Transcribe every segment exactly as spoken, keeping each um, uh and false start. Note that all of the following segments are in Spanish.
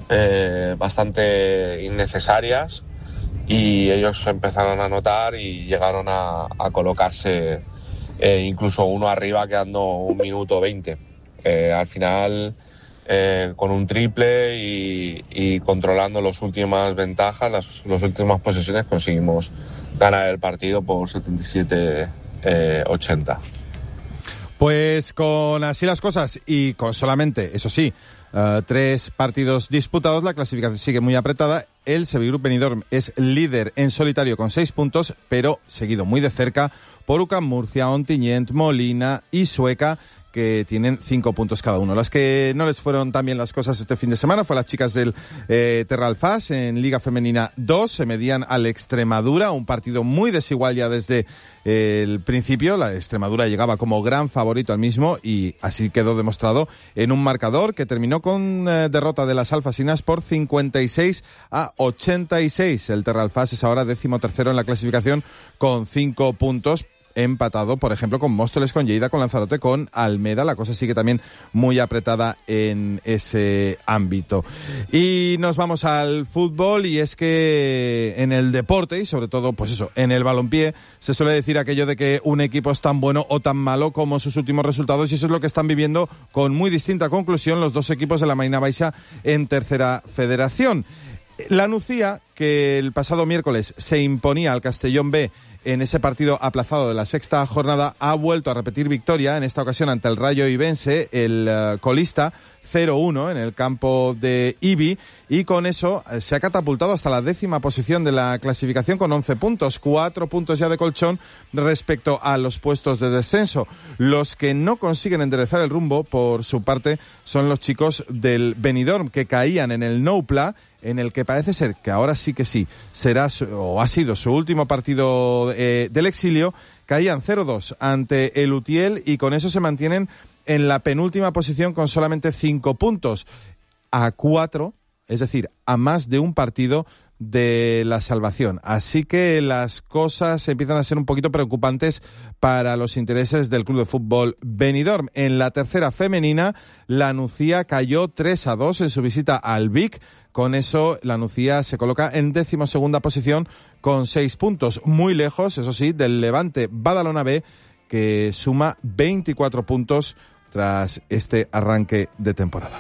eh, bastante innecesarias, y ellos empezaron a anotar y llegaron a, a colocarse eh, incluso uno arriba quedando un minuto veinte. Eh, al final, eh, con un triple y, y controlando las últimas ventajas, las, las últimas posesiones, conseguimos ganar el partido por setenta y siete ochenta. Pues con así las cosas y con solamente, eso sí, uh, tres partidos disputados, la clasificación sigue muy apretada. El Sevilla Group Benidorm es líder en solitario con seis puntos, pero seguido muy de cerca por U C A M Murcia, Ontinyent, Molina y Sueca, que tienen cinco puntos cada uno. Las que no les fueron tan bien las cosas este fin de semana fue las chicas del eh, Terralfas en Liga Femenina dos. Se medían al Extremadura, un partido muy desigual ya desde eh, el principio. La Extremadura llegaba como gran favorito al mismo y así quedó demostrado en un marcador que terminó con eh, derrota de las alfasinas por cincuenta y seis a ochenta y seis. El Terralfas es ahora décimo tercero en la clasificación con cinco puntos. Empatado, por ejemplo, con Móstoles, con Lleida, con Lanzarote, con Almeda. La cosa sigue también muy apretada en ese ámbito. Y nos vamos al fútbol, y es que en el deporte, y sobre todo, pues eso, en el balompié, se suele decir aquello de que un equipo es tan bueno o tan malo como sus últimos resultados, y eso es lo que están viviendo con muy distinta conclusión los dos equipos de la Marina Baixa en tercera federación. La Nucía, que el pasado miércoles se imponía al Castellón B en ese partido aplazado de la sexta jornada, ha vuelto a repetir victoria, en esta ocasión ante el Rayo Ibense, el uh, colista, cero uno en el campo de Ibi, y con eso eh, se ha catapultado hasta la décima posición de la clasificación con once puntos, cuatro puntos ya de colchón respecto a los puestos de descenso. Los que no consiguen enderezar el rumbo, por su parte, son los chicos del Benidorm, que caían en el Noupla, en el que parece ser que ahora sí que sí será su, o ha sido su último partido eh, del exilio. Caían cero dos ante el Utiel y con eso se mantienen en la penúltima posición con solamente cinco puntos, a cuatro, es decir, a más de un partido de la salvación. Así que las cosas empiezan a ser un poquito preocupantes para los intereses del Club de Fútbol Benidorm. En la tercera femenina, la Nucía cayó tres a dos en su visita al Vic. Con eso, la Nucía se coloca en decimosegunda posición con seis puntos, muy lejos, eso sí, del Levante Badalona B, que suma veinticuatro puntos tras este arranque de temporada.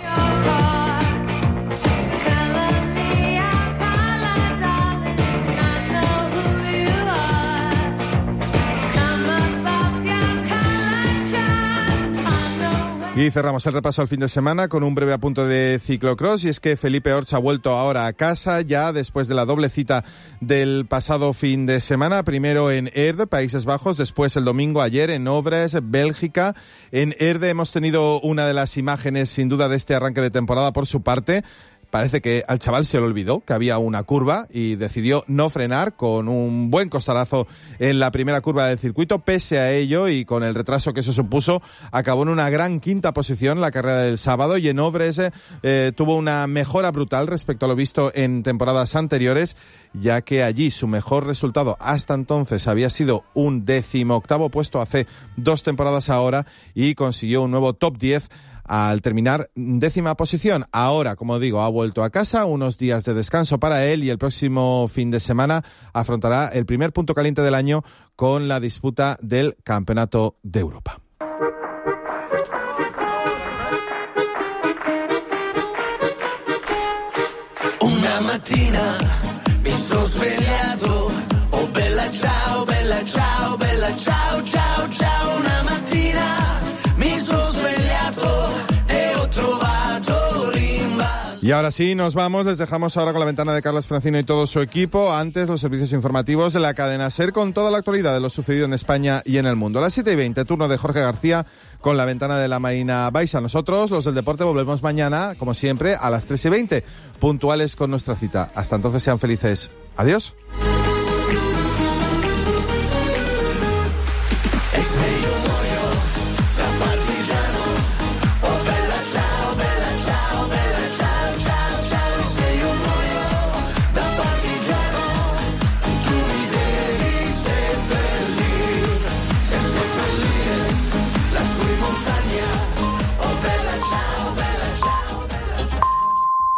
Y cerramos el repaso al fin de semana con un breve apunte de ciclocross, y es que Felipe Orts ha vuelto ahora a casa ya después de la doble cita del pasado fin de semana, primero en Erde, Países Bajos, después el domingo ayer en Obres, Bélgica. En Erde hemos tenido una de las imágenes sin duda de este arranque de temporada por su parte. Parece que al chaval se le olvidó que había una curva y decidió no frenar, con un buen costalazo en la primera curva del circuito. Pese a ello y con el retraso que eso supuso, acabó en una gran quinta posición la carrera del sábado, y en Obres eh, tuvo una mejora brutal respecto a lo visto en temporadas anteriores, ya que allí su mejor resultado hasta entonces había sido un decimoctavo puesto hace dos temporadas ahora, y consiguió un nuevo top diez al terminar décima posición. Ahora, como digo, ha vuelto a casa, unos días de descanso para él, y el próximo fin de semana afrontará el primer punto caliente del año con la disputa del Campeonato de Europa. Una mattina mi sono svegliato, oh bella ciao, bella ciao, bella ciao, ciao, ciao. Una mattina mi sono svegliato e ho trovato l'invaso. Y ahora sí, nos vamos. Les dejamos ahora con la ventana de Carlos Francino y todo su equipo. Antes, los servicios informativos de la cadena SER con toda la actualidad de lo sucedido en España y en el mundo. A las siete y veinte, turno de Jorge García con la ventana de la Marina Baixa. Nosotros, los del deporte, volvemos mañana, como siempre, a las tres y veinte, puntuales con nuestra cita. Hasta entonces, sean felices. Adiós.